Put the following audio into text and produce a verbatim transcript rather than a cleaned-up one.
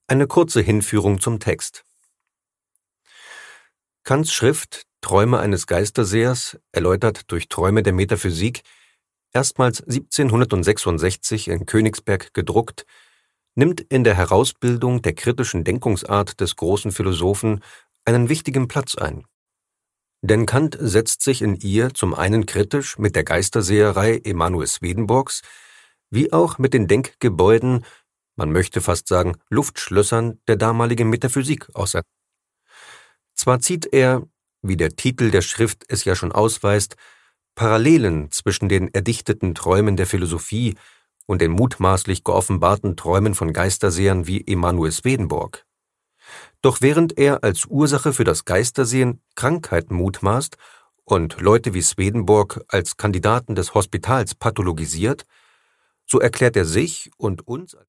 Eine kurze Hinführung zum Text. Kants Schrift »Träume eines Geistersehers«, erläutert durch Träume der Metaphysik, erstmals siebzehnhundertsechsundsechzig in Königsberg gedruckt, nimmt in der Herausbildung der kritischen Denkungsart des großen Philosophen einen wichtigen Platz ein. Denn Kant setzt sich in ihr zum einen kritisch mit der Geisterseherei Emanuel Swedenborgs, wie auch mit den Denkgebäuden, man möchte fast sagen Luftschlössern der damaligen Metaphysik auseinander. Zwar zieht er, wie der Titel der Schrift es ja schon ausweist, Parallelen zwischen den erdichteten Träumen der Philosophie und den mutmaßlich geoffenbarten Träumen von Geistersehern wie Emanuel Swedenborg. Doch während er als Ursache für das Geistersehen Krankheiten mutmaßt und Leute wie Swedenborg als Kandidaten des Hospitals pathologisiert, so erklärt er sich und uns